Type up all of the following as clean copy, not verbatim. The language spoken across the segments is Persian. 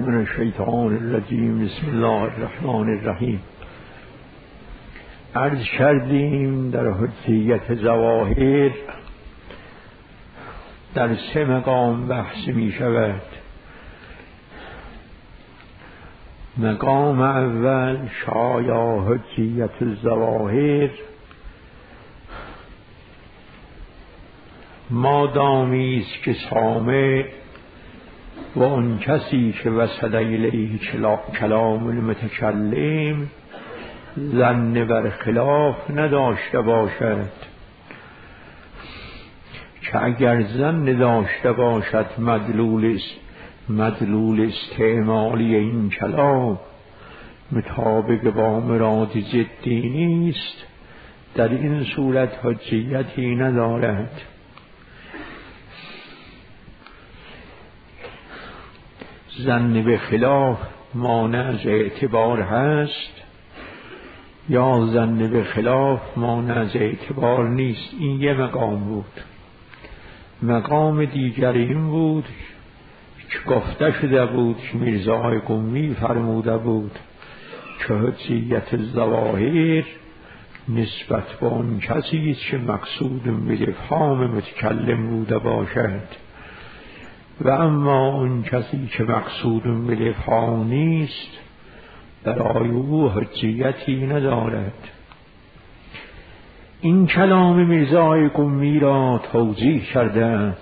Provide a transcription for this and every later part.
من الشیطان الرجیم. بسم الله الرحمن الرحیم. عرض کردیم در حجیت ظواهر در 3 مقام بحث می شود. مقام اول شایا حجیت الظواهر، مادامی است که سامع و اون کسی که وصل الیه کلام المتکلم ظن بر خلاف نداشته باشد، که اگر ظن داشته باشد مدلول استعمالی این کلام مطابق با مراد ضدی نیست، در این صورت حجیتی ندارد. ظن به خلاف مانع از اعتبار هست یا ظن به خلاف مانع از اعتبار نیست. این یه مقام بود. مقام دیگر این بود که گفته شده بود که میرزای قمی فرموده بود که حجیت الظواهر نسبت به اون کسی است که مقصود به افهام متکلم بوده باشد، و اما اون کسی که مقصود به افهام نیست برای او حجیتی ندارد. این کلام میرزای قمی را توضیح کردند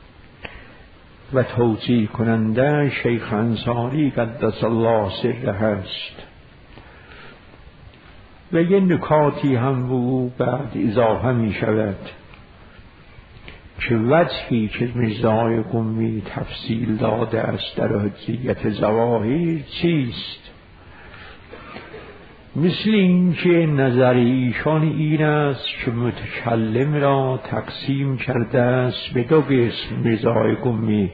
و توضیح کننده شیخ انصاری قدس الله سره است و یه نکاتی هم او بعد اضافه می شود که وجهی که میرزای قمی تفصیل داده است در حجیت ظواهر چیست. مثل این که نظر ایشان این است که متکلم را تقسیم کرده است به 2 قسم میرزای قمی.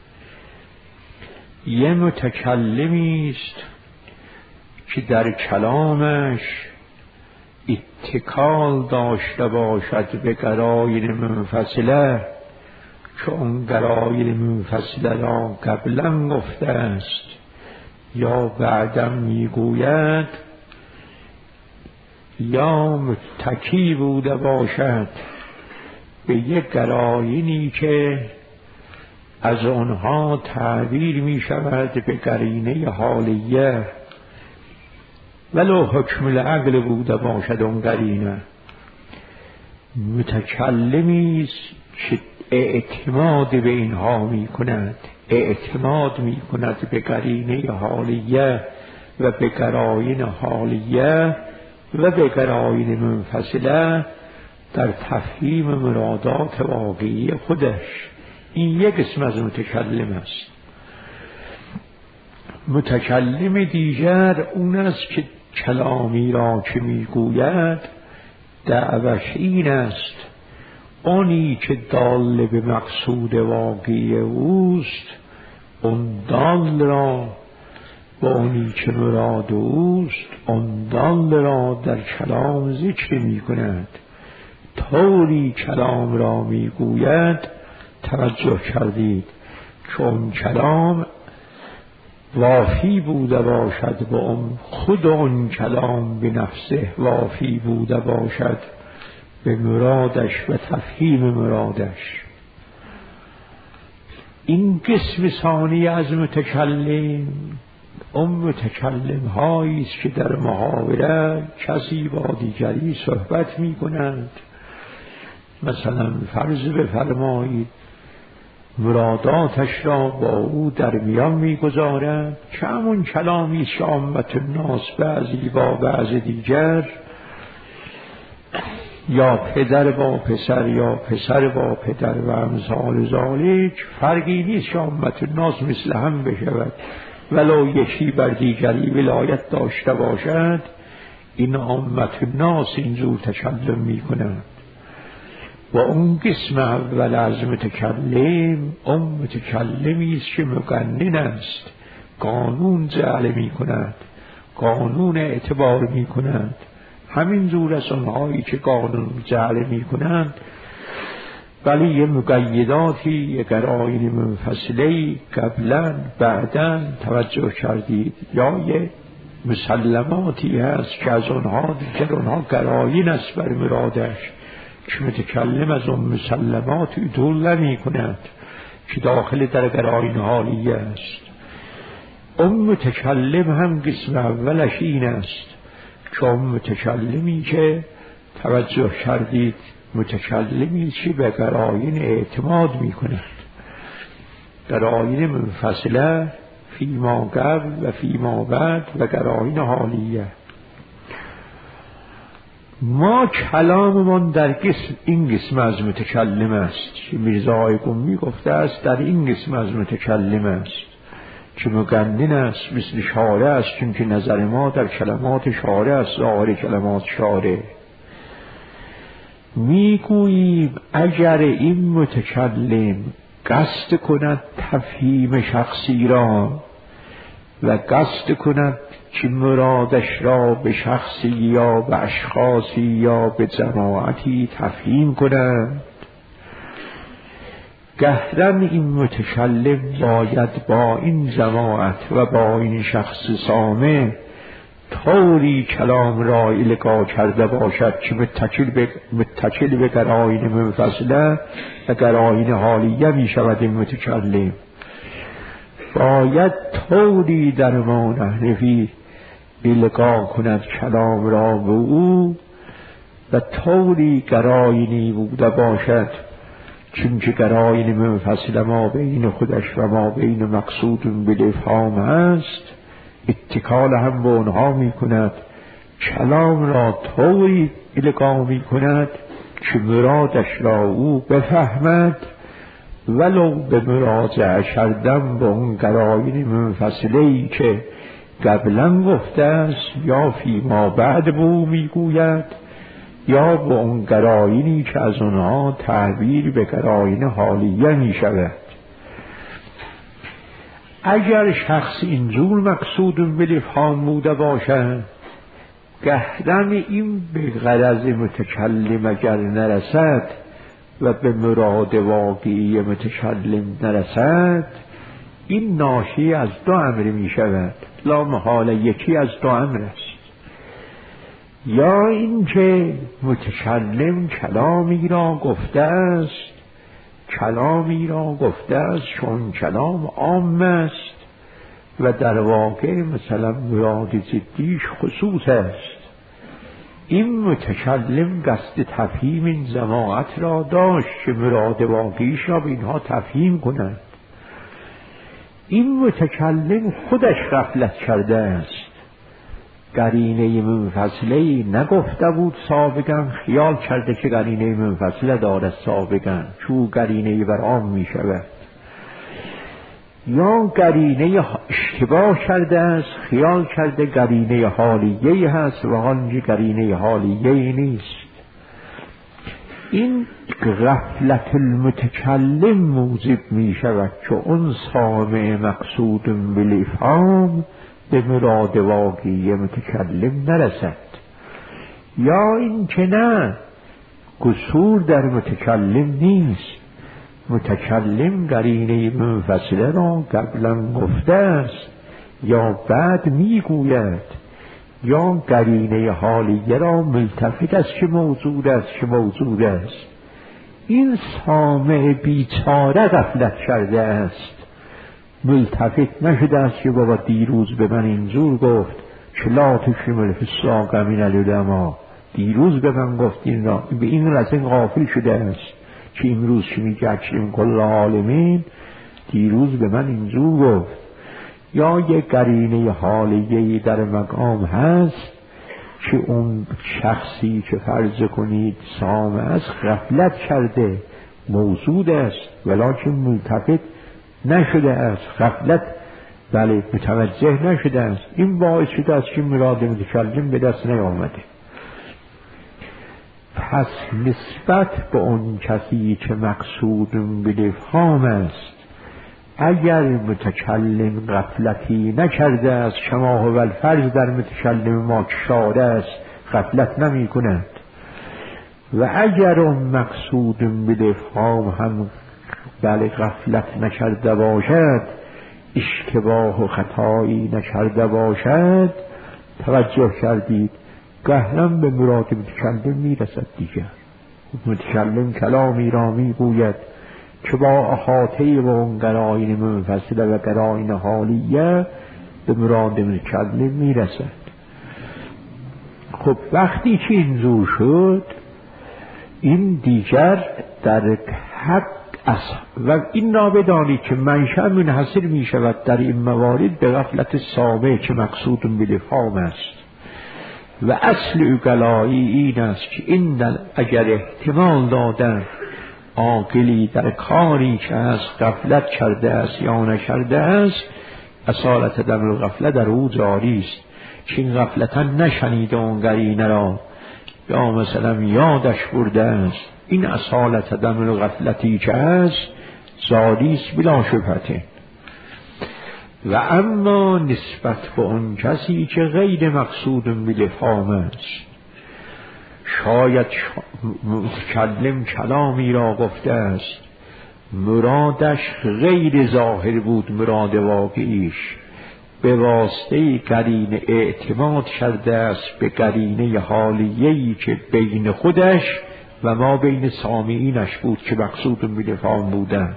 یه متکلمی است که در کلامش اتکال داشته باشد به قرائن منفصله، که اون قرائن منفصله را قبلا گفته است یا بعدم میگوید، یا متکی بوده باشد به یک قرائنی که از آنها تعبیر می شود به قرینه حالیه، ولو حکم العقل بوده باشد اون قرینه. متکلمی است که اعتماد به اینها می کند، اعتماد می کند به قرینه حالیه و به قرائن حالیه و به قرائن منفصله در تفهیم مرادات واقعی خودش. این یک قسم از متکلم است. متکلم دیگر اون است که کلامی را که میگوید دعوش این است اونی که دال به مقصود واقعی اوست اون دال را و اونی که مراد اوست اون دال را در کلام ذکر می کند. طوری کلام را می گوید توجه کردید که اون کلام وافی بوده باشد و اون خود اون کلام به نفسه وافی بوده باشد به مرادش و تفهیم مرادش. این قسم ثانی از متکلم اون متکلم هایی است که در محاوره کسی با دیگری صحبت می کنند. مثلا فرض بفرمایید مراداتش را با او در میان میگذارد که همون کلامی است که عامت الناس بعضی با بعض دیگر یا پدر با پسر یا پسر با پدر و امثال ذالک، فرقی نیست که عامت الناس مثل هم بشود ولو یکی بر دیگری ولایت داشته باشد. این عامت الناس اینجور تکلم می کنند. و اون قسم اول از متکلم اون متکلمی است که مقنن است، قانون جعل می کند، قانون اعتبار می کند. همین جور از اونهایی که قانون جعل می کنند ولی یه مقیداتی، یه قرائن منفصله قبلا بعدا توجه کردید، یا یه مسلماتی هست که از اونها دیگر اونها قرائن است بر مرادش که متکلم از اون مسلمات عدول نمی کند که داخل در قرائن حالیه است. اون متکلم هم قسم اولش این است که اون متکلمی که توجه کردید متکلمی که به قرائن اعتماد می کند، قرائن منفصله فیما قبل و فیما بعد و قرائن حالیه. ما کلاممان در این قسم از متکلم است که میرزا قمی گفته است در این قسم از متکلم است که مگنن است، مثل شارع است، چون که نظر ما در کلمات شارع است، ظاهر کلمات شارع. میگوییم اگر این متکلم قصد کند تفهیم شخصی را و قصد کند که مرادش را به شخصی یا به اشخاصی یا به جماعتی تفهیم کند، گهرن این متکلم باید با این جماعت و با این شخص سامع طوری کلام را القا کرده باشد که متکل به قرائن منفصله و قرائن حالیه می شود. این متکلم باید طوری در ما نحنفی القا کند کلام را به او و طوری قرائنی بوده باشد، چون که قرائن منفصله ما بین خودش و ما بین مقصود بالافهام است، اتکال هم به اونها می کند، کلام را طوری القا می کند که مرادش را او بفهمد، ولو به مراجعه کردن به اون قرائن منفصله‌ای که قبلا گفته است یا فیما بعد به او میگوید، یا به اون قرائنی که از اونها تعبیر به قرائن حالیه می شود. اگر شخص اینجور مقصود بالافهام بوده باشد، گهرن این به غرض متکلم اگر نرسد و به مراد واقعی متکلم نرسد، این ناشی از دو امر می شود. لا محاله یکی از دو امر است، یا اینکه متکلم کلامی را گفته است، چون کلام عام است و در واقع مثلا مراد جدیش خصوص است. این متکلم قصد تفهیم این جماعت را داشت که مراد واقعیش را به اینها تفهیم کند. این متکلم خودش غفلت کرده است، قرینه منفصله نگفته بود سابقا، خیال کرده که قرینه منفصله دارد سابقا، چون قرینه بر عام می شود، یا قرینه اشتباه کرده است، خیال کرده قرینه حالیه هست و آنجا قرینه حالیه نیست. این غفلت المتکلم موجب می شود که اون سامع مقصود بالافهام به مراد واقعی متکلم نرسد، یا این که نه، قصور در متکلم نیست، متکلم قرینه منفصله را قبلا گفته است یا بعد میگوید، یا قرینه حالیه را ملتفت است که موجود است. این سامع بیچاره غفلت کرده است، ملتفت نشده است که بابا دیروز به من اینجور گفت که لا تشمل فی الساق من العلماء، دیروز به من گفت این را، به این رسن غافل شده است که امروز که میگه اکرم کل عالمین دیروز به من اینجور گفت. یا یک قرینه حالیه‌ای در مقام هست که اون شخصی که فرض کنید سامع است غفلت کرده، موجود است ولکن ملتفت نشده است، غفلت بله متوجه نشده است. این باعث شده است که مراد متکلم به دست نیامده. پس نسبت به اون کسی که مقصود بالافهام است، اگر متکلم غفلتی نکرده است، کما هو الفرض در متکلم ما که شارع است غفلت نمی کند، و اگر اون مقصود بالافهام هم بله غفلت نکرده باشد، اشتباه و خطایی نکرده باشد، توجه کردید گهرم به مراد متکلم میرسد دیگر. متکلم کلامی را میگوید که با احاطه و اون قرائن منفصله و قرائن حالیه به مراد متکلم میرسد. خب وقتی که اینجور شد، این دیگر در حق و این را بدانید که منشأ منحصر می شود در این موارد به غفلت سامع که مقصود بالافهام است و اصل اقلایی این است که این اگر احتمال دادن عاقلی در کاری که از غفلت کرده است یا نکرده است، اصالت دم غفلت در او جاری است که این غفلتا نشنیده اون قرینه را یا مثلا یادش برده است، این اصالت دم غفلتی که است جاری است بلا شبهه. و اما نسبت به اون کسی که غیر مقصود بالافهام است، شاید متکلم کلامی را گفته است مرادش غیر ظاهر بود، مراد واقعیش به واسطه قرینه اعتماد کرده است به قرینه حالیه‌ای که بین خودش و ما بین سامعینش بود که مقصود بالافهام بودند.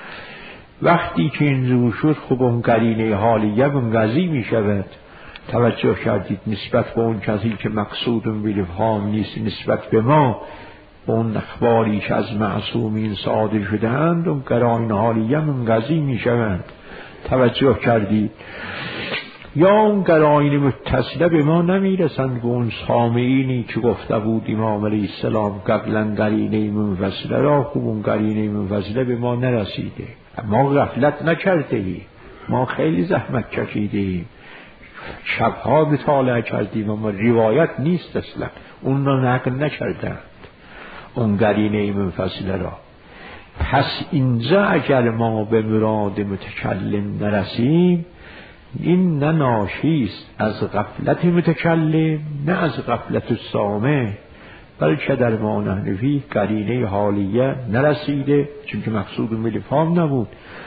وقتی که اینجور شد خب اون قرینه حالیه منقضی می شود. توجه کردید نسبت به اون کسی که مقصود بالافهام نیست، نسبت به ما اون اخباری که از معصومین صادر شدند اون قرائن حالیه منقضی می شوند. توجه کردید یا اون قرائن متصله به ما نمی رسند به اون سامعینی که گفته بود امام علیه السلام قبلا قرینه منفصله را، خوب اون قرینه منفصله به ما نرسیده. ما غفلت نکرده ایم، ما خیلی زحمت کشیده ایم، شبها مطالعه کردیم اما روایت نیست اصلا، اون را نقل نکردند اون قرینه منفصله را. پس اینجا اگر ما به مراد متکلم نرسیم، این نه ناشی است از غفلت متکلم نه از غفلت سامع، بلکه در ما نحنفی قرینه حالیه نرسیده چون که مقصود بالافهام نبود.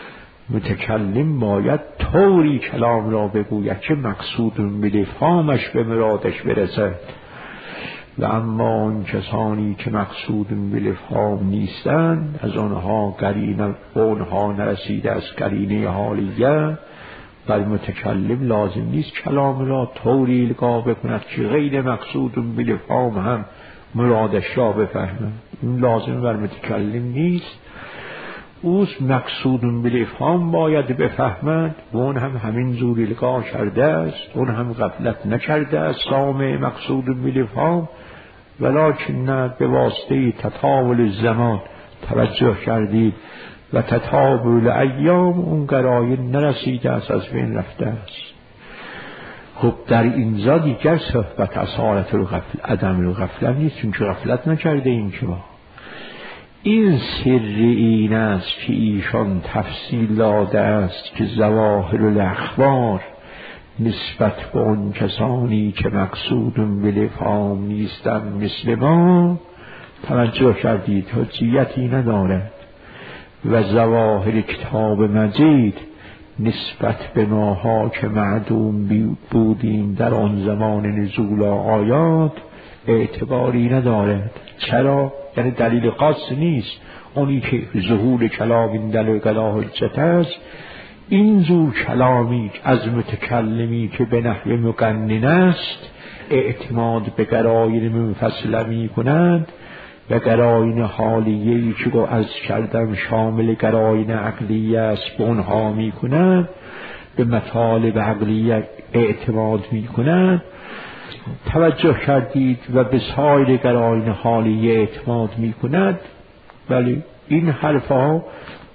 متکلم باید طوری کلام را بگوید که مقصود بالافهامش به مرادش برسد. و اما اون کسانی که مقصود بالافهام نیستند، از آنها قرینه اونها نرسیده از قرینه حالیه، بر متکلم لازم نیست کلام را طوری القا بکند که غیر مقصود بالافهام هم مرادش را بفهمد. این لازم بر متکلم نیست، اوست مقصود بالافهام باید بفهمد و اون هم همین زور القا کرده است، اون هم غفلت نکرده است سامع مقصود بالافهام، ولکن نه به واسطه تطاول زمان. توجه کردید و تطاول ایام اون قرائن نرسیده است، از بین رفته است. خب در اینجا دیگر صحبت اصالت الغفل عدم الغفلت نیست، چون که غفلت نکرده این که ما این سر این است که ایشان تفصیل داده است که ظواهر الاخبار نسبت به اون کسانی که مقصود بالافهام نیستند مثل ما، توجه کردید حجیتی ندارد. و ظواهر کتاب مجید نسبت به ماها که معدوم بودیم در آن زمان نزول آیات اعتباری ندارد. چرا؟ یعنی دلیل خاص نیست. اونی که ظهور کلام این دلیل قضا حجت است، این زور کلامی از متکلمی که به نحو مقنن است اعتماد به قرائن منفصله می کنند و قرائن حالیه‌ای که رو از کردم شامل قرائن عقلیه است به اونها می کنند، به مطالب عقلیه اعتماد می کنند. توجه کردید و به سایر قرائن حالیه اعتماد می کند. بله این حرفها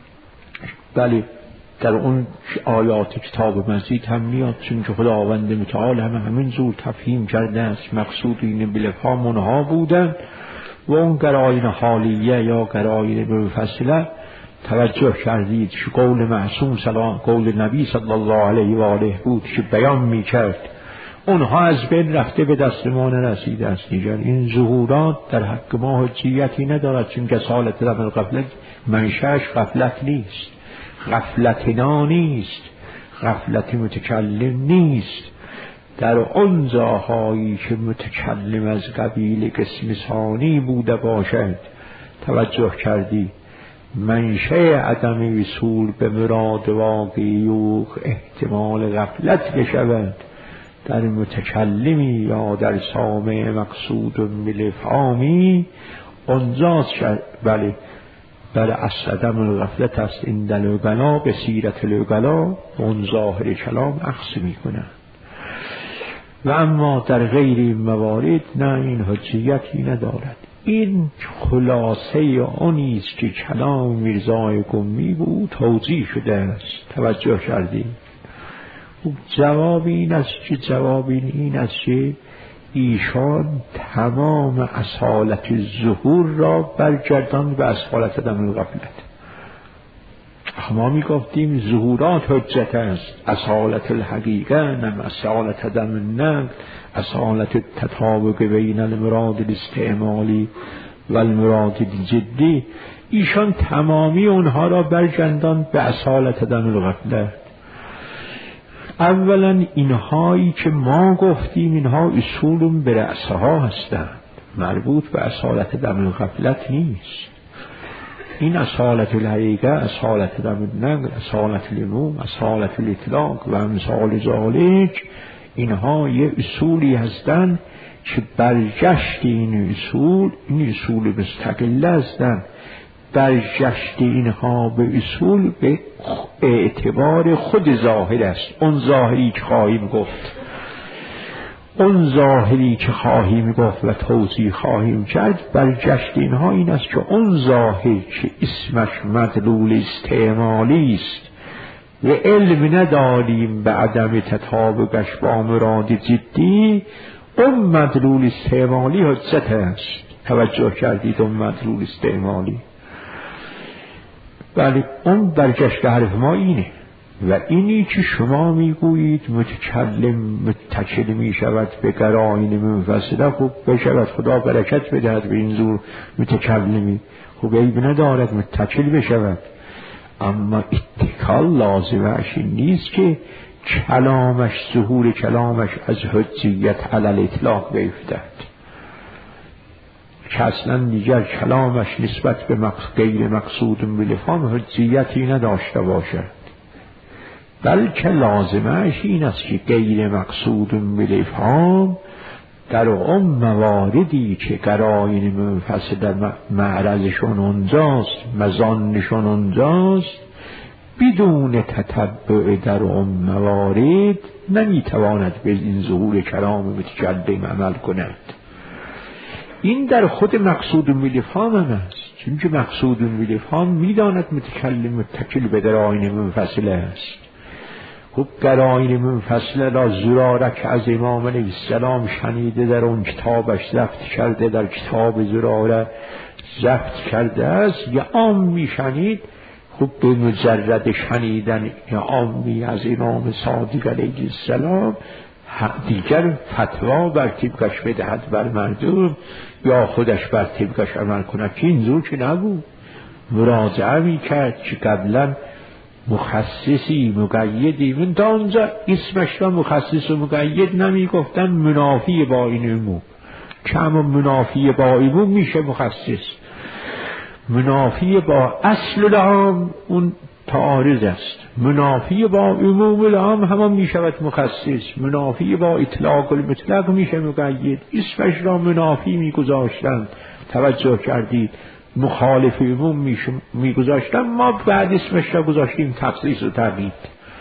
بله در اون آیات کتاب مجید هم میاد، چون که خداوند متعال همین زور تفهیم کرده است مقصود این بالافهام اونها بودن و اون قرائن حالیه یا قرائن منفصله. توجه کردید که قول معصوم قول نبی صلی الله علیه و آله بود که بیان میکرد اونها از بین رفته، به دست ما نرسیده است. دیگر این ظهورات در حق ما حجیتی ندارد، چون کسالت دم الغفلت منشأش غفلت نیست، غفلتنا نیست، غفلت متکلم نیست. در اون جاهایی که متکلم از قبیل قسم ثانی بوده باشد، توجه کردی، منشأ عدم وصول به مراد واقعی و احتمال غفلت بشود در متکلمی یا در سامع مقصود بالافهامی، اونجاست بله اصل عدم الغفلت است. این دلوگلا به سیرت لوگلا اون ظاهر کلام اخذ می کنند. و اما در غیر این موارد نه، این حجیتی ندارد. این خلاصه آنیست که کلام میرزای قمی بود توضیح شده است. توجه کردیم. جواب این است که ایشان تمام اصالت ظهور را برگردان به اصالت عدم الغفلت. ما می گفتیم ظهورات حجت است، اصالت الحقیقه نم اصالت عدم النقل، اصالت التطابق بین المراد الاستعمالی و المراد الجدی. ایشان تمامی اونها را برگردان به اصالت عدم الغفلت. اولا اینهایی که ما گفتیم اینها اصول به رأسها هستند، مربوط به اصالت عدم الغفلت نیست. این اصالت الحقیقه، اصالت عدم النقل، اصالت العموم، اصالت الاطلاق و امثال ذالک، اینها یه اصولی هستند که برگشت این اصول مستقل هستند. برگشت اینها به اصول به اعتبار خود ظاهر است. اون ظاهری که خواهیم گفت و توضیح خواهیم کرد، برگشت اینها این است که اون ظاهر که اسمش مدلول استعمالی است و علم نداریم به عدم تطابقش با مراد جدی، اون مدلول استعمالی حجت است. توجه کردید؟ اون مدلول استعمالی، ولی اون برگشت حرف ما اینه. و اینی که شما میگویید متکلم متکل می شود به قرائن منفصله، خوب بشود، خدا برکت بدهد به این زور متکلمی، خوب عیب ندارد متکل بشود، اما اتکال لازمش این نیست که کلامش، ظهور کلامش از حجیت علی الاطلاق بیفتد، که اصلا دیگر کلامش نسبت به غیر مقصود بالافهام حجیتی نداشته باشد، بلکه لازمش این است که غیر مقصود بالافهام در اون مواردی که قرائن منفصله معرضشون اونجاست، مظانشون اونجاست، بدون تتبع در اون موارد نمیتواند به این ظهور کلام متکلم عمل کند. این در خود مقصود بالافهام هم است، چون که مقصود بالافهام میداند متکلم متکل به قرائن منفصله است. خب قرائن منفصله را زراره که از امام علیه السلام شنیده در اون کتابش ضبط کرده، در کتاب زراره ضبط کرده است، یا عام میشنید، خب به مجرد شنیدن یا عامی از امام صادق علیه السلام دیگر فتوا بر طبقش بدهد بر مردم یا خودش بر طبقش عمل کند، که این زور که نبود. مراجعه میکرد که قبلا مخصصی مقیدی، من تا اونجا اسمش را مخصص و مقید نمی گفتن، منافی با این عموم، که اما منافی با عموم میشه مخصص، منافی با اصل العام اون تعارض است، منافی با عموم العام همان میشود مخصص، منافی با اطلاق المطلق میشه مقید. اسمش را منافی میگذاشتن، توجه کردید؟ مخالف عموم میگذاشتن، ما بعد اسمش را گذاشتیم تخصیص و تقیید.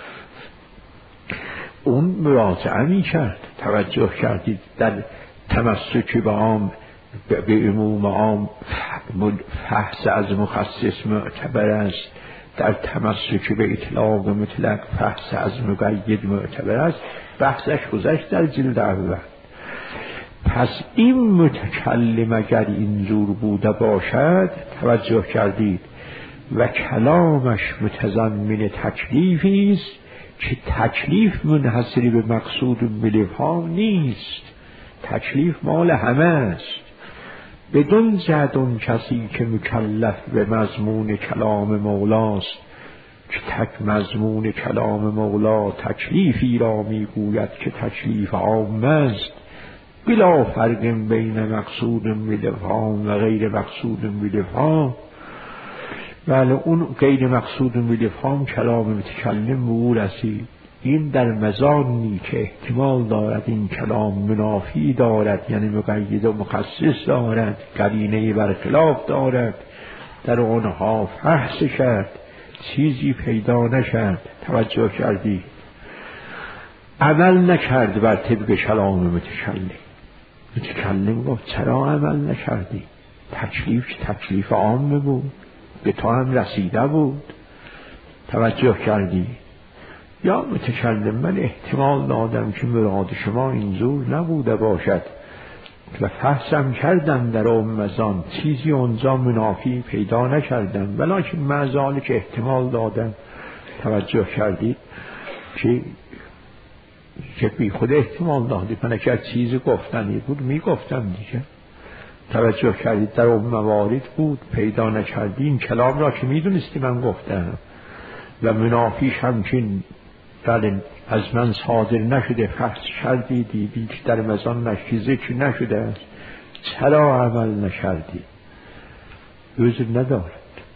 اون مراجعه میکرد، توجه کردید؟ در تمسک به عام، به عموم عام فحص از مخصص معتبر است، در تمسک به اطلاق مطلق فحص از مقید معتبر است. بحثش گذشت در جلد اول. پس این متکلم اگر اینجور بوده باشد، توجه کردید، و کلامش متضمن تکلیفی است که تکلیف منحصری به مقصود بالافهام نیست، تکلیف مال همه است. بدون زد اون کسی که مکلف به مضمون کلام مولاست، که تک مضمون کلام مولا تکلیفی را میگوید که تکلیف عام است، بلا فرق بین مقصود بالافهام و غیر مقصود بالافهام. بله اون غیر مقصود بالافهام کلام متکلم به او رسید. این در مزانی که احتمال دارد این کلام منافی دارد، یعنی مقید و مخصص دارد، قرینه برخلاف دارد، در آنها فحص کرد، چیزی پیدا نشد. توجه کردی؟ عمل نکرد بر طبق کلام متکلم گفت چرا عمل نکردی؟ تکلیف عام بود، به تو هم رسیده بود. توجه کردی؟ یا متکلم من احتمال دادم که مراد شما اینجور نبوده باشد و فحصم کردم در اون مزان، چیزی اونجا منافی پیدا نکردم، ولیکن معذالی که احتمال دادم. توجه کردید که بی خود احتمال دادید، من اگر چیزی گفتنی بود میگفتم دیگه. توجه کردید؟ در اون موارد بود پیدا نکردی. این کلام را که میدونستی من گفتم و منافیش همچین بله از من صادر نشده، فحص کردی دیدی که در مزان ذکر نشده است، چرا عمل نکردی؟ عذر ندارد.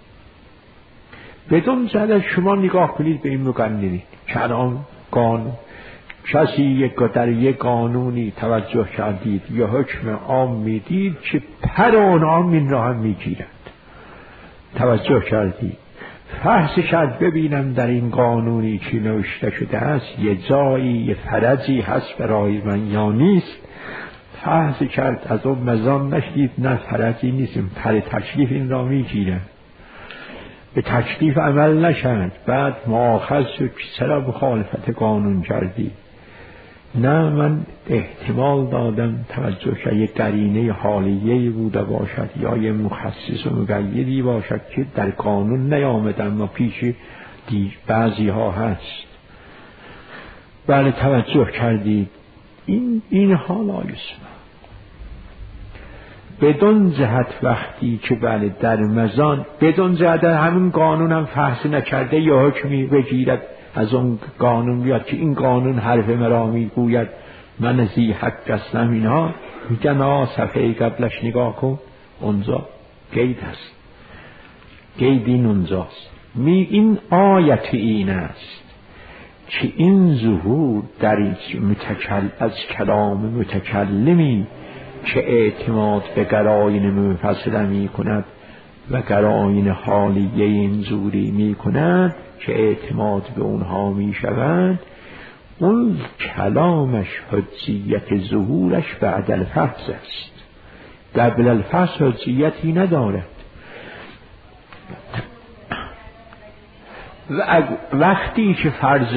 بدون زده شما نگاه کنید به این مقننی که الان قانون کسی در یک قانونی توجه کردید یا حکم عام میدید که پر آن عام این را هم میگیرد. توجه کردید؟ فحص کرد ببینم در این قانونی که نوشته شده است یه جایی یه فرضی هست برای من یا نیست. فحص کرد از اون مزان نشدید نه فرضی نیست، پر تکلیف این را میگیرد. به تکلیف عمل نشد، بعد مؤاخذ شد که چرا مخالفت قانون کردی؟ نه من احتمال دادم توجه که یک قرینه حالیه‌ای بوده باشد یا یک مخصص و مقیدی باشد که در قانون نیامدن و پیش بعضی ها هست. بله توجه کردید؟ این حال آیسما بدون جهت وقتی که بله در مزان بدون جهت همین قانون هم فحص نکرده یا حکمی بگیرد از اون قانون بیاد که این قانون حرف مرا میگوید من زی حق هستم، اینها میگن صفحه قبلش نگاه کن اونجا قید هست، قید این اونجاست. این آیت این است که این ظهور در از کلام متکلمی که اعتماد به قرائن منفصله می کند و قرائن حالیه این زوری می کند که اعتماد به اونها می شود، اون کلامش حجیت ظهورش بعد الفحص است، قبل الفحص حجیتی ندارد. و وقتی که فرض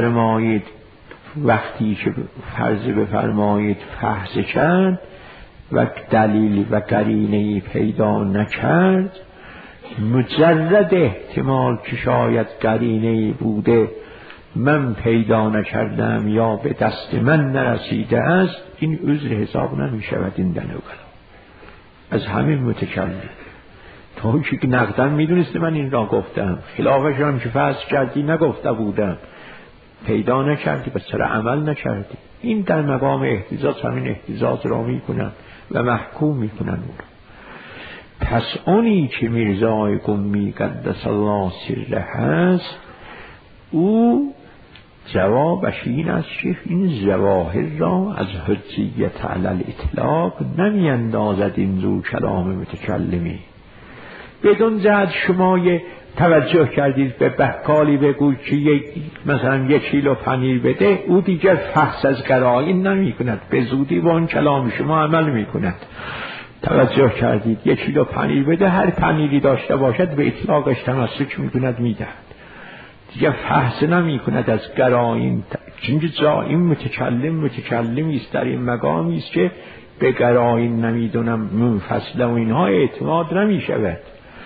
بفرمایید فحص کرد و دلیل و قرینه‌ای پیدا نکرد، مجرد احتمال که شاید قرینه‌ای بوده من پیدا نکردم یا به دست من نرسیده است، این عذر حساب نمی شود. این دلو از همین متکلم تو که نقدن میدونستی من این را گفتم، خلافش هم که فحص کردی نگفته بودم، پیدا نکردی پس چرا عمل نکردی؟ این در مقام احتجاج همین احتجاج را میکنن و محکوم میکنن اون. پس اونی که میرزای قمی قدس الله سره هست، او جوابش این است که این ظواهر را از حجیت علی الاطلاق نمی اندازد این ذو کلام متکلمی. بدون جهت شما توجه کردید به بقالی بگوید که مثلا 1 کیلو پنیر بده، او دیگر فحص از قرائن نمی کند، به زودی با اون کلام شما عمل می کند. توجه کردید؟ 1 کیلو پنیر بده، هر پنیری داشته باشد به اطلاقش تمسک می کند میدهد، دیگر فحص نمی کند از قرائن. چون جا این متکلمی است در این مقامی است که به قرائن نمیدونم منفصله و اینها اعتماد نمی شود.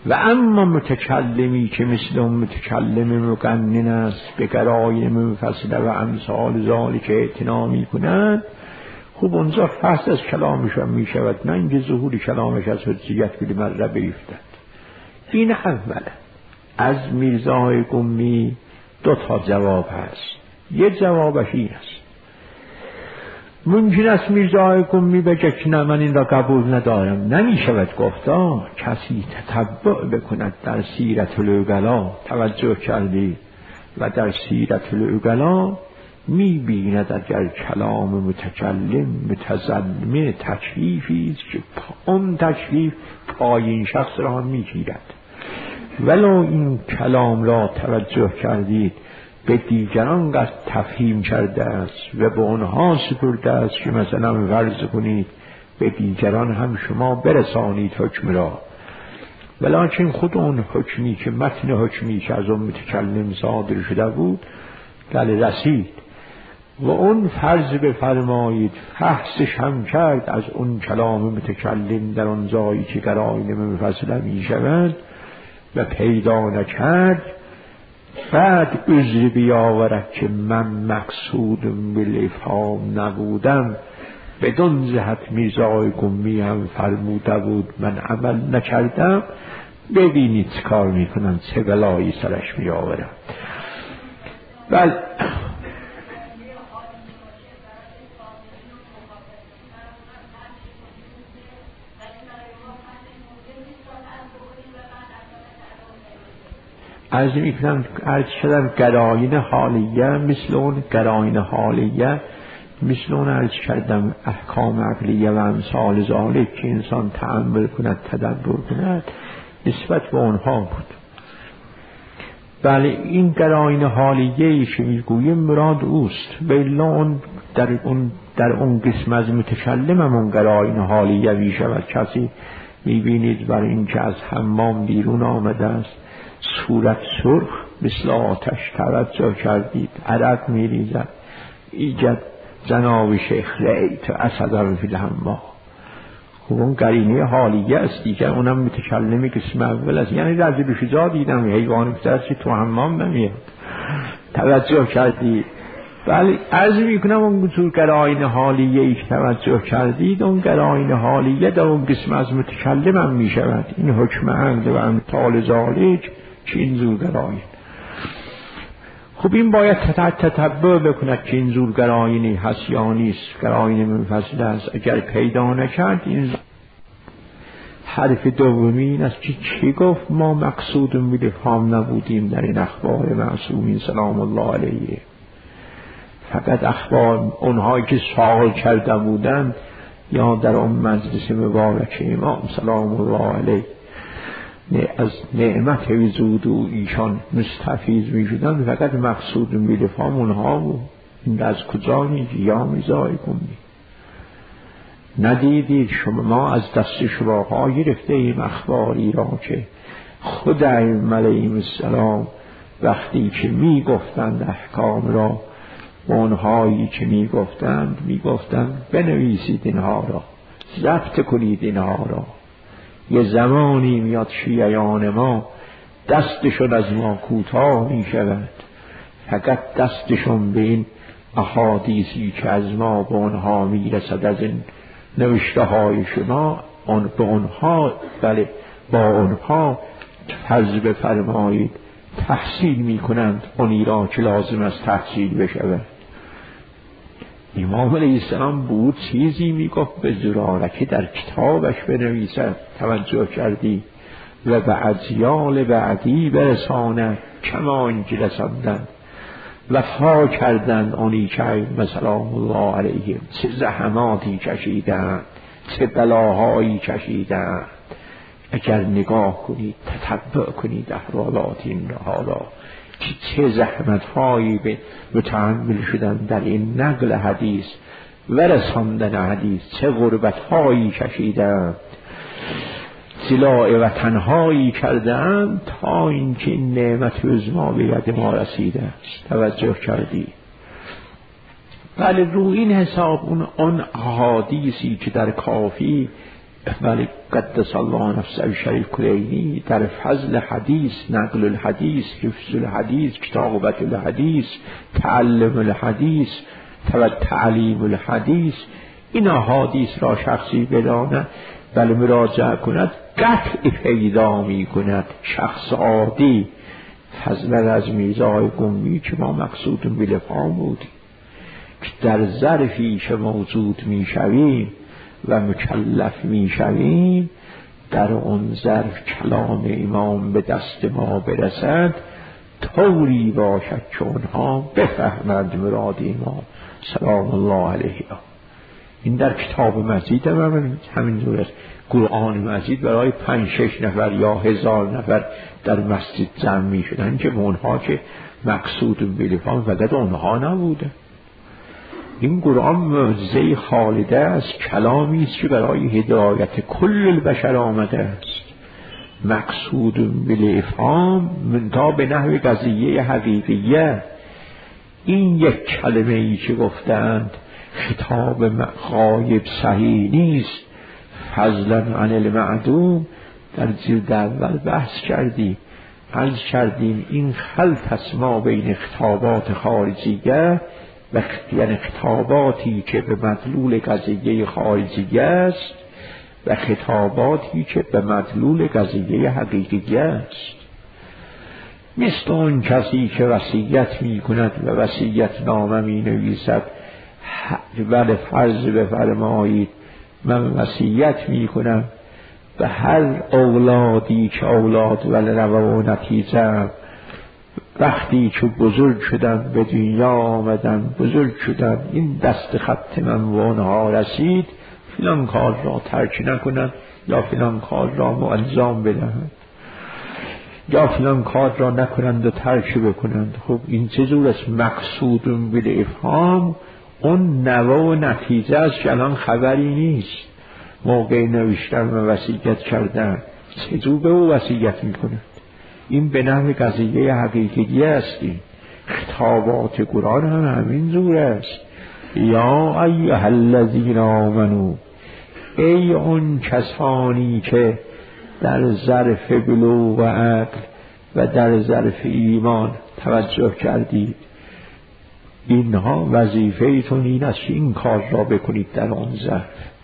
و اما متکلمی که مثل اون متکلم مقنن است به گرای منفصله و امثال ذالک اعتنا میکنند، خوب اونجا فحص از کلامشان میشود، نه اینکه ظهور کلامش از حجیت به مره بیفتد. این اوله. از میرزای قمی 2 جواب هست. یک جوابش این است: ممکن است میرزای قمی بگه که نه من این را قبول ندارم. نمیشود گفتا کسی تتبع بکند در سیرت العقلا. توجه کردی؟ و در سیرت العقلا میبیند اگر کلام متکلم متظلم تکلیفی است که اون تکلیف پایین شخص را هم میگیرد. ولو این کلام را توجه کردید به دیگران قد تفهیم کرده است و به آنها سپرده است که مثلا فرض کنید به دیگران هم شما برسانید حکم را، ولکن خود اون حکمی که متن حکمی که از اون متکلم صادر شده بود بله رسید و اون فرض بفرمایید فحصش هم کرد از اون کلام متکلم در اون جایی که قرائن منفصله می شود و پیدا نکرد، بعد عذر بیاورد که من مقصود بالافهام نبودم، بدون جهت میرزای قمی هم فرموده بود من عمل نکردم، ببینید چه کار میکنن، چه بلایی سرش میآورن. بله عرض میکنم، عرض شدم قرائن حالیه مثل اون قرائن حالیه مثل اون عرض کردم احکام عقلیه و امثال ذالک که انسان تأمل کند تدبر کند نسبت به اونها بود. بله این قرائن حالیه که میگویم مراد اوست، بلا اون در اون قسم از متکلم همون قرائن حالیه میشود. کسی میبینید برای این که از حمام بیرون آمده است صورت سرخ مثل آتش، توجه کردید عرق میریزد، ایجاد جناب شیخ ریت اسدم فی الحمام. خب اون قرینه حالیه است دیگه، اونم متکلمی قسم اول است. یعنی رضی بشجا دیدم حیوان پدرسی تو حمام نمیاد، توجه کردید؟ ولی عرض میکنم اون طور قرائن حالیه ای که توجه کردید اون قرائن حالیه در اون قسم از متکلم هم میشود. این حکم عقل و امثال ذالک که این زور قرائن. خب این باید تتبع بکند که این زور قرائنی هست یا نیست، قرائن منفصل است. اگر پیدا نکرد این حرف دومی این است که چی گفت ما مقصود بالافهام نبودیم در این اخبار معصومین سلام الله علیه. فقط اخبار اونهایی که سوال کرده بودند یا در اون مجلس مبارک امام سلام الله علیه از نعمت وجود و ایشان مستفیض می شدن، فقط مقصود بالافهام اونها بود. این از کجا میگی یا میزای کنی؟ ندیدید شما ما از دست شما گرفته ایم اخباری را که خود ائمه علیهم السلام وقتی که می گفتند احکام را اونهایی که می گفتند بنویسید اینها را، ضبط کنید اینها را. یه زمانی میاد شیعیان ما دستشون از ما کوتاه می شود، فقط دستشون به این احادیثی که از ما به اونها می رسد از این نوشته های شما به اونها بله با اونها فرض بفرمایید تحصیل می کنند اونی را که لازم است تحصیل بشود. امام علیه السلام بود چیزی می گفت به زرارکی در کتابش بنویسد، توجه کردی؟ و به اجیال بعدی برساند کما اینکه رساندند وفا کردند آنی که سلام الله علیهم چه زحماتی کشیدند، چه بلاهایی کشیدند. اگر نگاه کنید تتبع کنید احوالات این حالا که چه زحمتهایی به متحمل شدن در این نقل حدیث و رساندن حدیث، چه غربتهایی کشیدند، سلاح وطنهایی کردند تا اینکه این نعمت عظما به ید ما رسیده است. توجه کردی؟ بله رو این حساب اون احادیثی که در کافی ولی قدس الله نفسه شریف کلینی در فضل حدیث، نقل الحدیث، حفظ الحدیث، کتابت الحدیث، تعلم الحدیث، تعلیم الحدیث، این احادیث را شخصی بداند بل مراجعه کند قطع پیدا می کند. شخص عادی فضل از میزای گمی که ما مقصود بالافهام بودیم که در ظرفی که موجود می شویم و مکلف می شویم، در اون ظرف کلام امام به دست ما برسد طوری باشد که اونها بفهمند مراد امام سلام الله علیه. این در کتاب مجید همینجور است. قرآن مجید برای 5-6 نفر یا 1000 نفر در مسجد جمع می شدن که اونها که مقصود بالافهام فقط اونها نبوده. این قرآن معجزه خالده است، کلامی است که برای هدایت کل البشر آمده است. مقصود بالافهام منتها به نحو قضیه حقیقیه. این یک کلمه ای که گفتند خطاب غایب صحیح نیست، فضلا عن المعدوم، در جلد اول بحث کردیم. عرض کردیم این خلط است ما بین خطابات خارجیه و یعنی خطاباتی که به مدلول قضیه خارجیه است و خطاباتی که به مدلول قضیه حقیقیه است. مثل اون کسی که وصیت می کند و وصیت نامه می نویسد بله فرض بفرمایید من وصیت می کنم به هر اولادی که اولاد ولو و نتیجه وقتی که بزرگ شدم به دنیا آمدم بزرگ شدم این دست خط من و آنها رسید فلان کار را ترک نکنند یا فلان کار را انجام بدهند یا فلان کار را نکنند و ترک بکنند. خب این چجور است؟ مقصود بالافهام اون نوع و نتیجه است که الان خبری نیست. موقع نوشتن و وصیت کردن چجور به او وصیت میکنند؟ این به نحو قضیه حقیقی است. این خطابات قرآن هم همین جور است. یا ایها الذین آمنو، ای اون کسانی که در ظرف بلوغ و عقل و در ظرف ایمان توجه کردید، اینها وظیفه ایتون این است که این کار را بکنید در آن ظرف.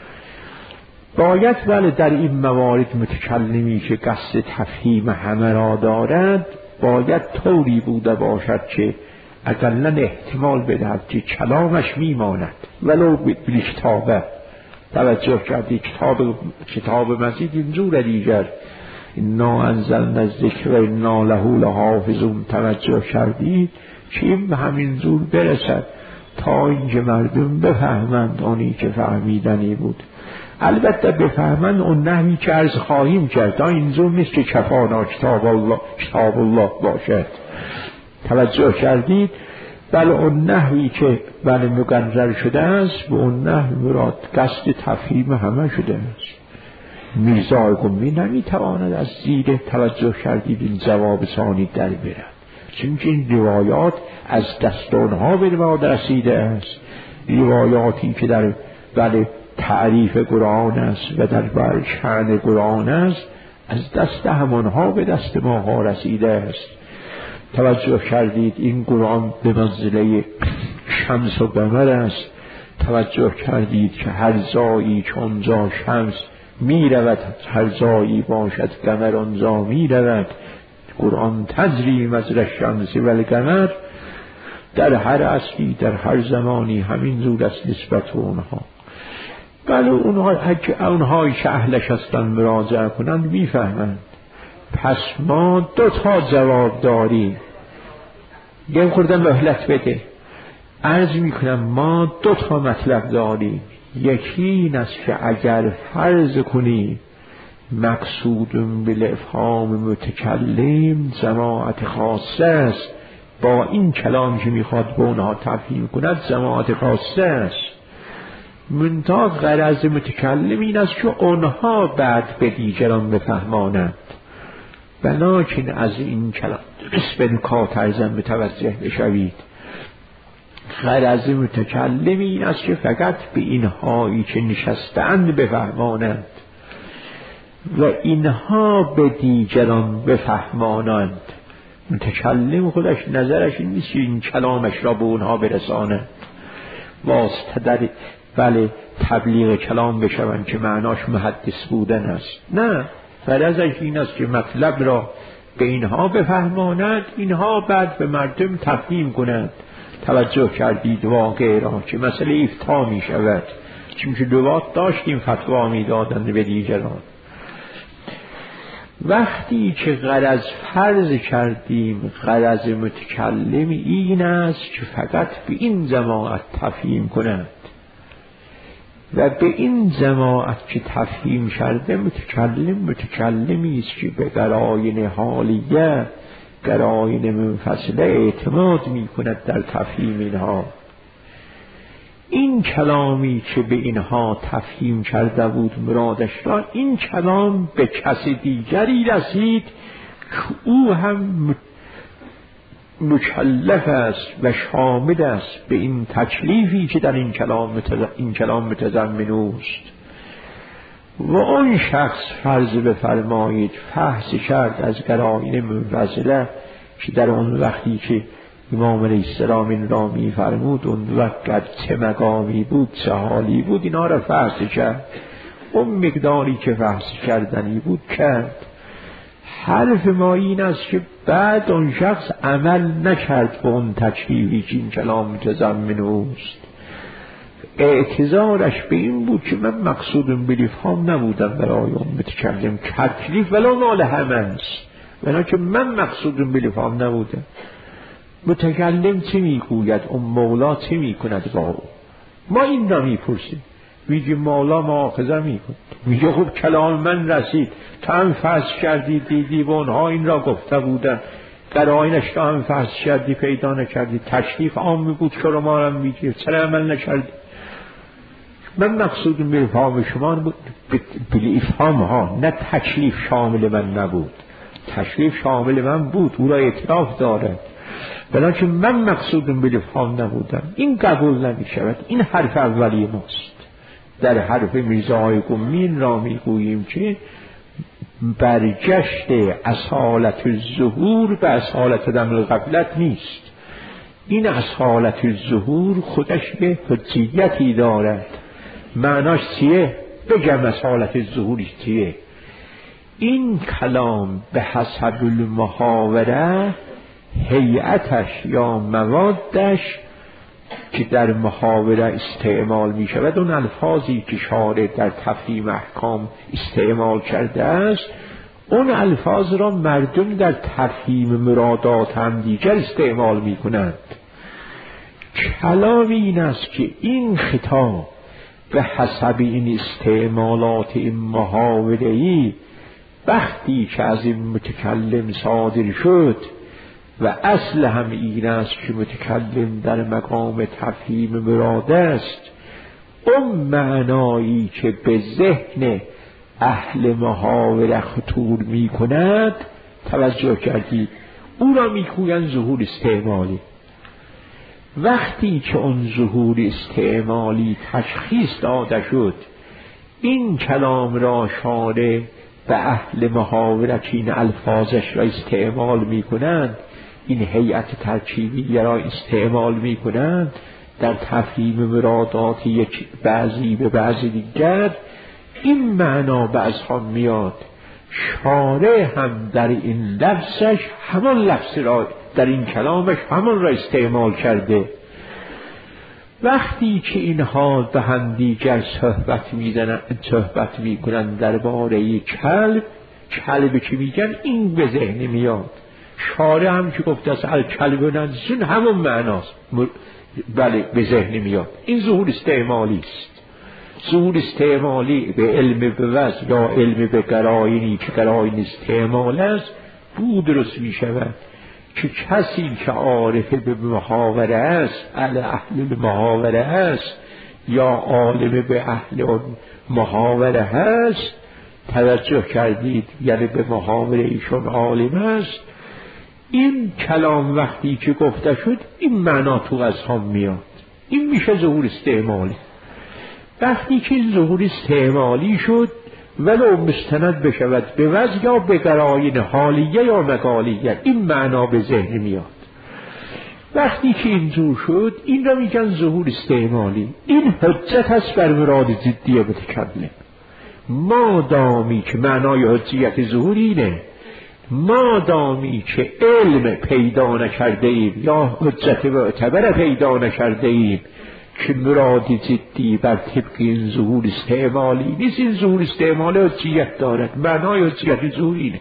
باید ولی در این موارد متکلمی که قصد تفهیم همه را دارد باید طوری بوده باشد که اقلن احتمال بدهد که کلامش میماند ولو بالکتابه. توجه کردید کتاب مجید اینجور دیگر انا انزلنا الذکر و انا له لحافظون. توجه کردید که این به همین زور برسد تا اینکه مردم بفهمند آنی که فهمیدنی بود. البته بفهمند اون نحوی که عرض خواهیم کرد. تا اینجور نیست که کفانا کتاب الله باشد. توجه کردید؟ بله اون نحوی که بله مقرر شده است به اون نحو مراد قصد تفهیم همه شده است. میرزا قمی نمیتواند از زیر توجه کردید این جواب ثانی در برد، چون این روایات از دست آنها به ما رسیده است. روایاتی که در بله تعریف قرآن است و در شأن قرآن است از دست همانها به دست ما رسیده است. توجه کردید این قرآن به منزله شمس و قمر است. توجه کردید که هر جایی که آنجا شمس می رود هر جایی باشد قمر آنجا می رود. قرآن تجری مجری الشمس و القمر، در هر عصری در هر زمانی همین زور است نسبت به اونها. بله اونهایی که اهلش هستند مراجعه کنند میفهمند. پس ما 2 جواب داریم. یه خورده مهلت بده. عرض میکنم ما 2 مطلب داریم. یکی این است که اگر فرض کنی مقصود بالافهام متکلم جماعت خاصه است، با این کلام که میخواد به اونها تفهیم کند جماعت خاصه است. منتها غرض متکلم این است که اونها بعد به دیگران بفهمانند. بناکن از این کلام درست به نکات ارزم متوجه بشوید. غرض متکلم این است که فقط به اینهایی که نشستند بفهمانند و اینها به دیگران بفهمانند. متکلم خودش نظرش این نیست که این کلامش را به اونها برساند، واسطه در تبلیغ کلام بشوند که معناش محدث بودن است. نه، غرضش این است که مطلب را به اینها بفهماند، اینها بعد به مردم تفهیم کنند. توجه کردید واقع را که مسئله افتاء می شود، چون که دوات داشتیم فتوا می دادند به دیگران. وقتی که غرض فرض کردیم غرض متکلم این است که فقط به این جماعت تفهیم کند و به این جماعت که تفهیم شده متکلمی است که به قراین حالیه، قراین منفصله اعتماد می کند در تفهیم اینها. این کلامی که به اینها تفهیم کرده بود مرادش را، این کلام به کس دیگری رسید که او هم مکلف است و شامل است به این تکلیفی که در این کلام متضمن است. و آن شخص فرض بفرمایید فحص کرد از قراین منفصله که در آن وقتی که امام علیه السلام این را می فرمود اون وقت چه مقامی بود، چه حالی بود، اینا را فحص کرد. اون مقداری که فحص کردنی بود کرد. حرف ما این است که بعد اون شخص عمل نکرد به اون تکلیفی که این کلام متضمن است. اعتذارش به این بود که من مقصودم بالافهام نبودم برای اون متکلم، تکلیف ولو مال همه است، ولیکن من مقصودم بالافهام نبودم. متکلم چه میگوید؟ اون مولا چه میکند با او؟ ما این را میپرسیم، میگه مولا مؤاخذه میکند، میگه خب کلام من رسید، تو هم فحص کردی دیدی و اونها این را گفته بودن، قرائنش را هم فحص کردی پیدا نکردی، تکلیف عام بود که رو ما را میگه، چرا عمل نکردی؟ من مقصودم بالافهام شما بود، بالافهام ها، نه تکلیف شامل من نبود. تکلیف شامل من بود، او را اعتراف دارد، ولیکن من مقصودم بالافهام نبودم. این قبول نمی شود. این حرف اولی ماست. در حرف میرزاهای قمی را میگوییم که برگشت اصالت الظهور به اصالت عدم الغفلت نیست. این اصالت الظهور خودش به حجیتی دارد. معناش چیه؟ بگم اصالت الظهور چیه؟ این کلام به حسب المحاوره هیئتش یا موادش که در محاوره استعمال می شود، اون الفاظی که شارع در تفهیم احکام استعمال کرده است، اون الفاظ را مردم در تفهیم مرادات هم دیگر استعمال می کنند. کلام این است که این خطاب به حسب این استعمالات این محاوره‌ای وقتی که از این متکلم صادر شد و اصل هم این است که متکلم در مقام تفهیم مراد است، اون معنایی که به ذهن اهل محاوره خطور می کند، توجه کردید، او را می گویند ظهور استعمالی. وقتی که اون ظهور استعمالی تشخیص داده شد، این کلام را شارع به اهل محاوره که این الفاظش را استعمال می کنند، این هیئت ترکیبی را استعمال می کنند در تفهیم مرادات یک بعضی به بعضی دیگر، این معنا به اذهان میاد. شارع هم در این لفظش همان لفظ را در این کلامش همان را استعمال کرده. وقتی که اینها به هم دیگر صحبت میکنند درباره کلب که میگن، این به ذهن میاد. شارع هم که گفته است الکلب نجس، همون معناست، بله به ذهن میاد. این ظهور استعمالی است. ظهور استعمالی به علم به وضع یا علم به قرائنی که قرائن استعمال است بود درست می شود که کسی که عارف به محاوره است، اهل محاوره است یا عالم به اهل محاوره هست، توجه کردید، یعنی به محاوره ایشون عالم است، این کلام وقتی که گفته شد این معنا تو اذهان میاد، این میشه ظهور استعمالی. وقتی که ظهور استعمالی شد ولو مستند بشود به وجه یا به قرائن حالیه یا مقالیه، این معنا به ذهن میاد. وقتی که اینجور شد این را میگن ظهور استعمالی. این حجت هست بر مراد ضدی متکلم. مادامی که معنای حجیت ظهور اینه، مادامی که علم پیدا نکرده ایم یا حجت معتبر پیدا نکرده ایم که مراد جدی بر طبق این ظهور استعمالی نیست، این ظهور استعمالی حجیت دارد. معنای حجیت ظهور اینه،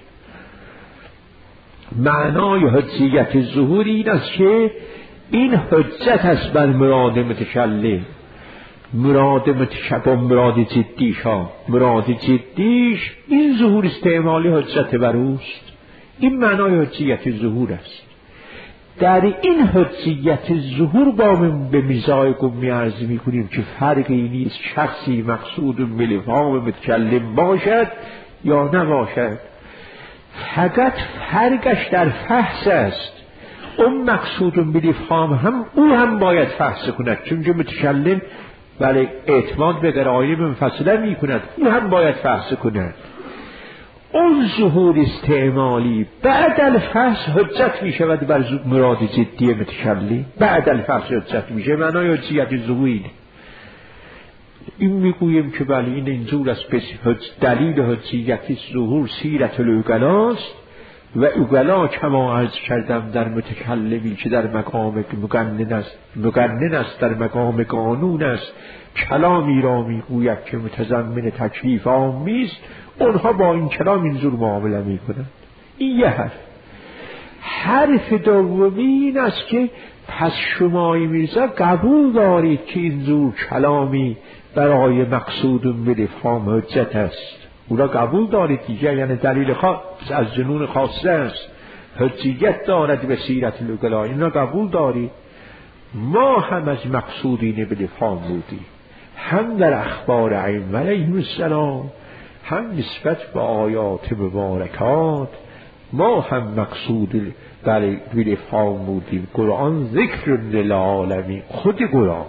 معنای حجیت ظهور این است که این حجت است بر مراد متکلم. مراد متشابه مراد جدیش ها، مراد جدیش این ظهور استعمالی حجت بر اوست. این معنای حجیت ظهور است. در این حجیت ظهور با من به میزای گمی عرض می کنیم که فرقی نیست شخصی مقصود بالافهام متکلم باشد یا نباشد، فقط فرقش در فحص است. اون مقصود بالافهام هم او هم باید فحص کند، چون که متکلم ولی اعتماد به قرائن منفصله می کند، او هم باید فحص کند. اون ظهور استعمالی بعد الفحص حجت می شود بر مراد جدی متکلم، بعد الفحص حجت می شود. معنای حجیت ظهور اینه. این میگویم که بله این اینجور است. دلیل حجیت ظهور سیرت العقلاست و عقلا کما عرض کردم در متکلمی که در مقام مقنن است، در مقام قانون است، کلامی را میگوید که متضمن تکلیف عامی است، اونها با این کلام اینجور معامله میکنند. این یه حرف دومی این است که پس شمای میرزا قبول دارید که اینجور کلامی برای مقصود بالافهام حجت است. اونا قبول دارید دیگه، یعنی دلیل خاص از جنون خاصه است، حجیت دارد به سیرت العقلا. اینا قبول دارید. ما هم از مقصودین بالافهام بودیم، هم در اخبار ائمه علیهم السلام، هم نسبت به آیات مبارکات ما هم مقصود بالافهام بودیم. قرآن ذکر للعالمین، خود قرآن.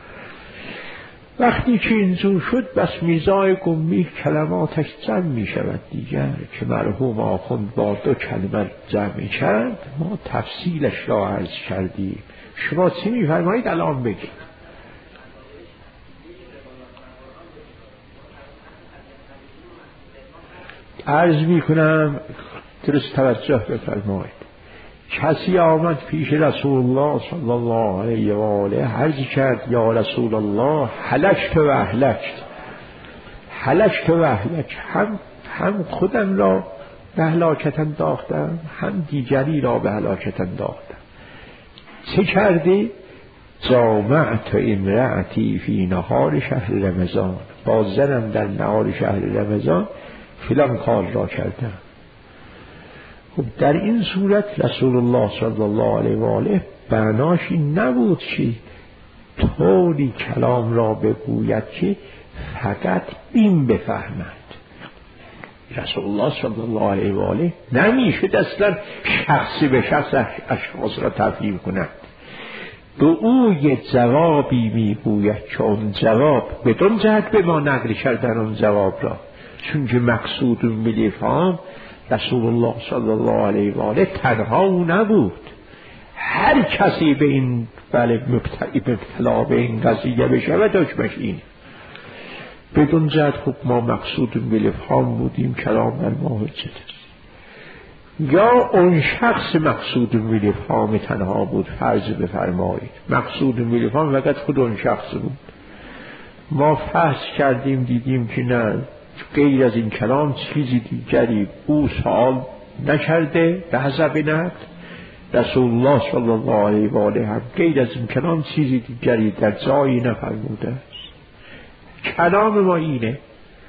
وقتی که اینجور شد بس میزای گمی کلماتش جمع می شود دیگر، که مرحوم آخوند با 2 کلمه جمع کرد. ما تفصیلش را عرض کردیم. شما چی می فرمایید الان بگید؟ عرض می کنم درست توجه بفرمایید. کسی آمد پیش رسول الله صلی الله علیه و آله عرض کرد یا رسول الله هلکت و اهلکت، هلکت و اهلک، هم خودم را به هلاکت انداختم، هم دیگری را به هلاکت انداختم. چه کردی؟ جامعت امرأتی فی نهار شهر رمضان، با زنم در نهار شهر رمضان فلان کار را کردم. خب در این صورت رسول الله صلی الله علیه و آله معناش این نبود که طوری کلام را بگوید که فقط این بفهمد. رسول الله صلی الله علیه و آله نمیشد اصلا شخصی به شخص اشخاص را تفهیم کند. به او یک جوابی میگوید که اون جواب بدون جهت به ما نقل کردن اون جواب را، چون که مقصود بالافهام رسول الله صلی الله علیه و آله تنها او نبود. هر کسی به این مبتلا به این قضیه بشود حکمش این. بدون جهت خب ما مقصود بالافهام بودیم، کلام در ما حجت است. یا اون شخص مقصود بالافهام تنها بود، فرض بفرمایید مقصود بالافهام فقط خود اون شخص بود. ما فحص کردیم دیدیم که نه، غیر از این کلام چیزی دیگری او سوال نکرده به حسب نقل. رسول الله صلی الله علیه و آله هم غیر از این کلام چیزی دیگری در جایی نفرموده است. کلام ما اینه.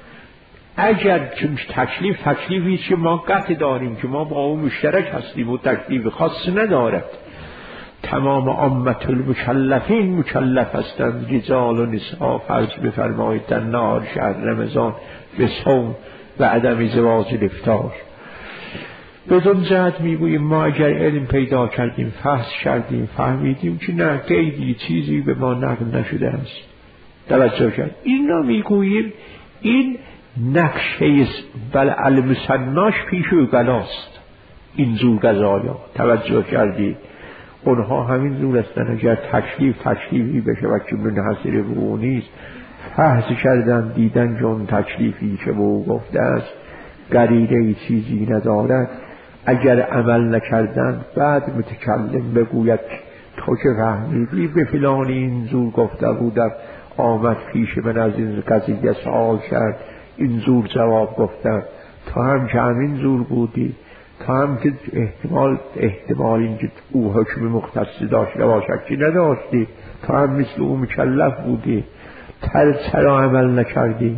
اگر چون تکلیفی که ما قطع داریم که ما با او مشترک هستیم و تکلیف خاص ندارد، تمام امت المکلفین مکلف هستند، رجال و نساء. فرض بفرمایید در نهار شهر رمضان به صوم و عدم زواج الافطار. بدون جهت میگوییم ما اگر علم پیدا کردیم، فحص کردیم، فهمیدیم که نه قیدی چیزی به ما نقل نشده است، توجه کرد. این را میگوییم این نقشه بل المثناش پیش و بلاست، این زور غذایا، توجه کردید. اونها همین زور هستن، اگر تکلیفی بشه و که منحصر به او نیست، فحص کردن دیدن جون تکلیفی که به او گفته است قرینه چیزی ندارد، اگر عمل نکردن بعد متکلم بگوید تو که فهمیدی به فلان این زور گفته بودم، آمد پیش من از این قضیه سوال کرد، این زور جواب گفتم، تو هم که همین زور بودی، تو هم که احتمال اینکه او حکم مختصی داشته باشد که نداشتی، تو هم مثل او مکلف بودی، چرا عمل نکردی؟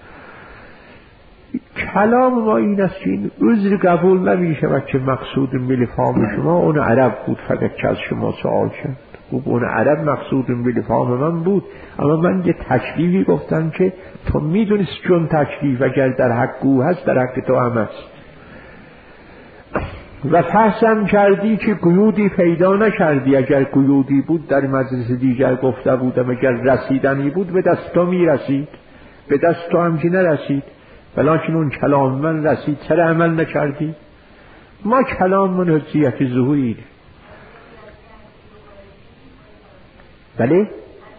کلام ما این است که این عذر قبول نمیشه و که مقصود بلفام شما اون عرب بود، فقط که از شما سوال کرد. اون عرب مقصود بلفام من بود، اما من یه تکلیفی گفتم که تو میدونست چون تکلیف اگر در حق او هست در حق تو هم هست. و فحصم کردی که قیودی پیدا نکردی، اگر قیودی بود در مجلس دیگر گفته بودم، اگر رسیدنی بود به دست تو میرسید، به دست تو هم که نرسید، ولیکن اون کلام من رسید، چرا عمل نکردی؟ ما کلام من حجیت ظهوری. بله؟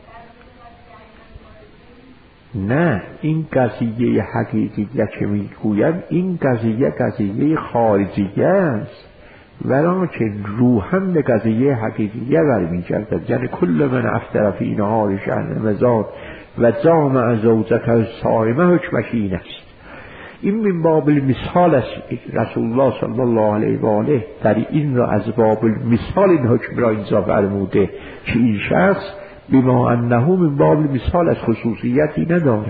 نه، این قضیه حقیقیه که میگویم این قضیه خارجیه است، ولیکن روحم به قضیه حقیقیه برمیگردد. یعنی کل من افطر فی نهار شهر رمضان و جامع زوجته صائمه حکمش این است. این من باب المثال است. رسول الله صلی الله علیه و آله در این را از باب المثال این حکم را اینجا فرموده که این شخص بما انه من باب المثال از خصوصیتی ندارد.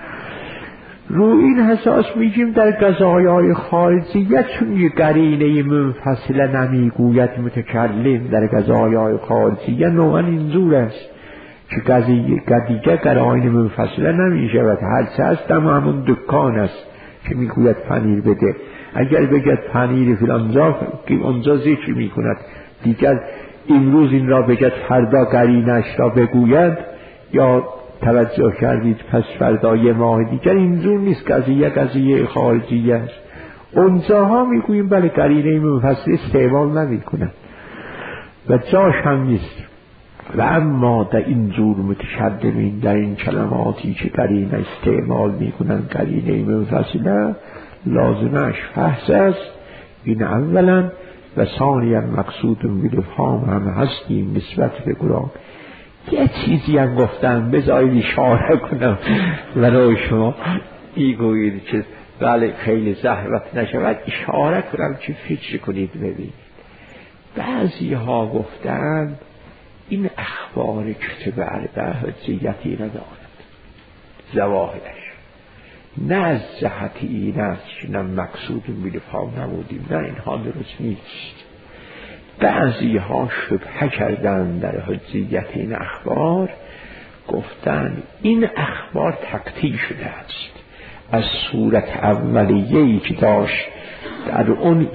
رو این حساس میگیم در قضایای خارجیت چون یه قرینه منفصله نمیگوید متکلم، در قضایای خارجیت نوعا اینجور است که قضیه قرائن منفصله نمیشه و هرچه هست همون دکان است که میگوید پنیر بده، اگر بگید پنیر فلانجا که اونجا ذکر میکند، دیگر امروز این را بگید فردا قرینش را بگوید، یا توجه کردید پس فردا یه ماه دیگر، اینجور نیست، قضیه خارجیه است. اونجاها میگوییم بله قرینه منفصل استعمال نمیکنند و جاش هم نیست. و اما در این جور متشددین در این کلماتی که قرینه استعمال میکنن قرینه منفصله لازمش فحص است، این اولا، و ثانیا مقصود بالافهام هم هستیم نسبت به قرآن. یه چیزی هم گفتم بذارید اشاره کنم برای شما میگویید که بله خیلی زحمت نشود، اشاره کنم که فکر کنید ببینید. بعضی ها گفتن این اخبار کتب اربعه حجیتی ندارد، ظواهرش نه از جهت این است که نه مقصود بالافهام نبودیم، نه اینها درست نیست. بعضی ها شبهه کردن در حجیت این اخبار، گفتن این اخبار تقطیع شده است از صورت اولیه‌ای که داشت در اون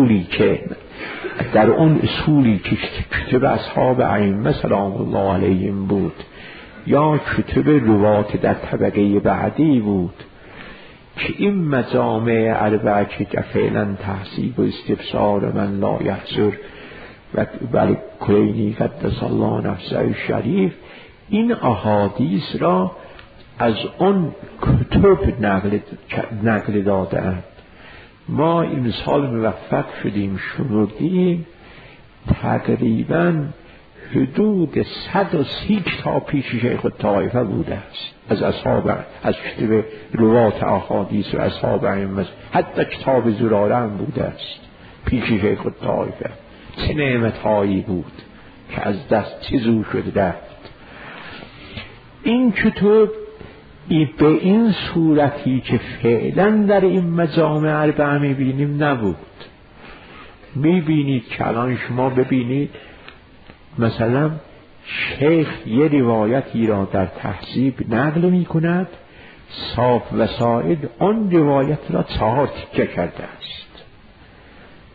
اصولی که کتب اصحاب ائمه سلام الله علیهم بود، یا کتب روات در طبقه بعدی بود، که این مجامع اربعه که فعلا تحصیب و استفسار من لا یحضر و بل کلینی قدس الله نفسه شریف این احادیث را از اون کتب نقل دادند. ما این سال موفق شدیم شنودیم تقریبا حدود 130 کتاب پیش شیخ الطائفه بوده است از اصحاب، از کتب روات احادیث و اصحاب ائمه، حتی کتاب زراره هم بوده است پیش شیخ الطائفه. چه نعمتهایی بود که از دست چه زور شده رفت. این کتب به این صورتی که فعلا در این مجامع اربعه میبینیم نبود. میبینید که الان شما ببینید مثلا شیخ یه روایتی را در تحذیب نقل میکند، صاف وسائل آن روایت را 4 تکه کرده است.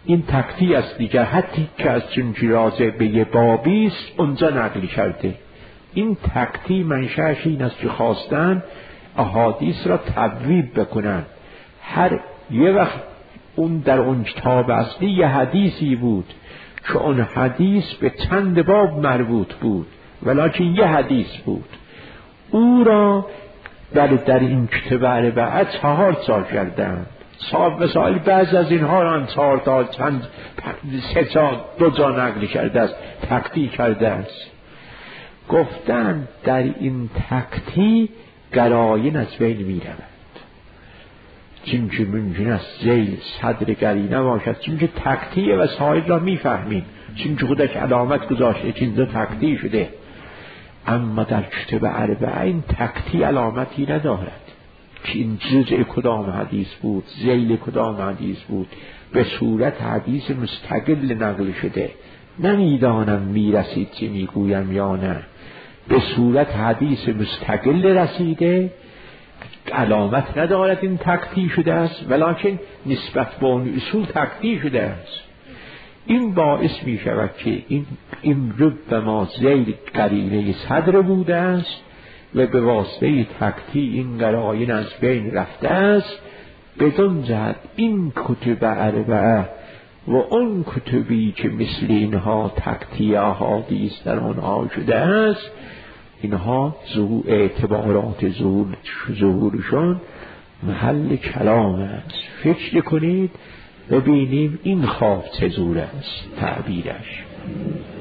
این تکتی است دیگر، حتی که از چنین رازه به یه بابیست اونجا نقل کرده. این تکتی منشأش این است که خواستن احادیث را تبویب بکنن. هر یه وقت اون در اون کتاب اصلی یه حدیثی بود که اون حدیث به چند باب مربوط بود ولکن یه حدیث بود، او را در این کتاب اربعه 4 سال کردند. صاحب مسائل بعض از اینها را 4 تا چند 3 تا 2 جا نقل کرده است، تکتی کرده است. گفتن در این تکتی گراین از بین می رود، چون که ممکن است ذیل صدر گرینه باشد، چون که تکتی وسایل را می فهمیم، چون که خودش علامت گذاشته که اینجا تکتی شده. اما در کتاب اربعه این تکتی علامتی ندارد که این جزء کدام حدیث بود، ذیل کدام حدیث بود، به صورت حدیث مستقل نقل شده. نمیدانم میرسید که میگویم یا نه، به صورت حدیث مستقل رسیده، علامت ندارد این تکتی شده است، ولکن نسبت به اون اصول تکتی شده است. این باعث می شود که این رب ما ذیل قرینه صدر بوده است و به واسطه تکتی این قراین از بین رفته است. بدون جهت این کتب اربعه و اون کتبی که مثل اینها تکتی احادیث در آنها شده است، اینها اعتبارات ظهورشون محل کلام است. فکر کنید ببینیم این خواب چه جور است تعبیرش.